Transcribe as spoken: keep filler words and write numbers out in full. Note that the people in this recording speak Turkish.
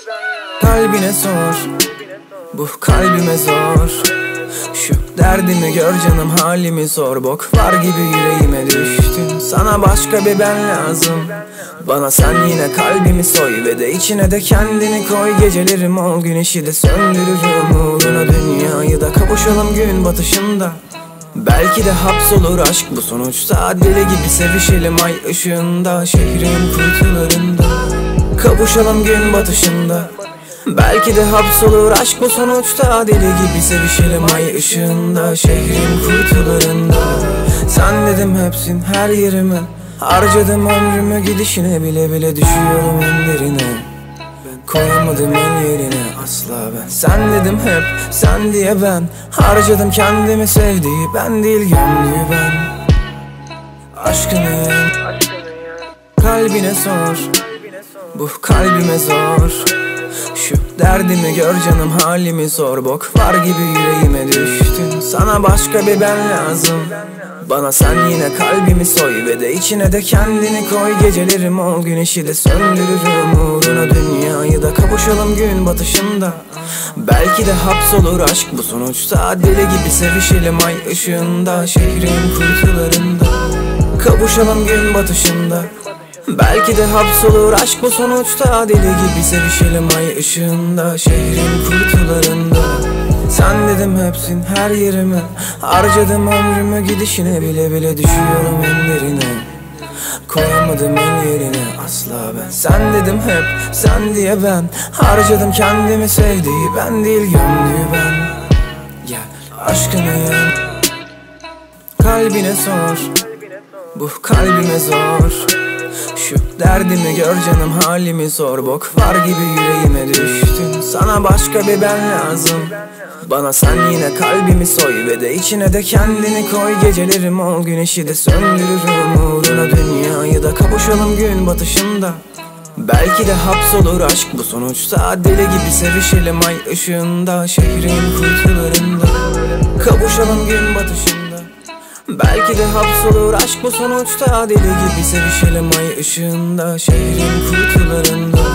Kalbine sor, bu kalbime zor. Şu derdimi gör canım, halimi sor. Bok var gibi yüreğime düştün. Sana başka bir ben lazım. Bana sen yine kalbimi soy ve de içine de kendini koy. Gecelerim ol, güneşi de söndürürüm uğruna dünyayı da. Kavuşalım gün batışında, belki de hapsolur aşk bu sonuçta. Deli gibi sevişelim ay ışığında, şehrin kuytularında. Kavuşalım gün batışında, belki de hapsolur aşk bu sonuçta. Deli gibi sevişelim ay ışığında, şehrin kuytularında. Sen dedim hepsin her yerime, harcadım ömrümü gidişine. Bile bile düşüyorum en derine, koyamadım en yerine asla ben. Sen dedim hep sen diye ben, harcadım kendimi sevdiği ben değil gönlü ben. Aşkını kalbine sor, bu kalbime zor. Şu derdimi gör canım, halimi sor. Bok var gibi yüreğime düştün. Sana başka bir ben lazım. Bana sen yine kalbimi soy ve de içine de kendini koy. Gecelerim ol, güneşi de söndürürüm uğruna dünyayı da. Kavuşalım gün batışında, belki de hapsolur aşk bu sonuçta. Deli gibi sevişelim ay ışığında, şehrin kuytularında. Kavuşalım gün batışında, belki de hapsolur aşk bu sonuçta. Deli gibi sevişelim ay ışığında, şehrin kuytularında. Sen dedim hepsin her yerime, harcadım ömrümü gidişine. Bile bile düşüyorum en derine, koyamadım en yerine asla ben. Sen dedim hep sen diye ben, harcadım kendimi sevdiği ben değil gönlü ben. Gel aşkını yen, kalbine sor, bu kalbime zor. Şu derdimi gör canım, halimi sor. Bok var gibi yüreğime düştün. Sana başka bir ben lazım. Bana sen yine kalbimi soy ve de içine de kendini koy. Gecelerim ol, güneşi de söndürürüm uğruna dünyayı da. Kavuşalım gün batışında, belki de hapsolur aşk bu sonuçta. Deli gibi sevişelim ay ışığında, şehrin kuytularında. Kavuşalım gün batışında, belki de hapsolur aşk bu sonuçta. Deli gibi sevişelim ay ışığında, şehrin kuytularında.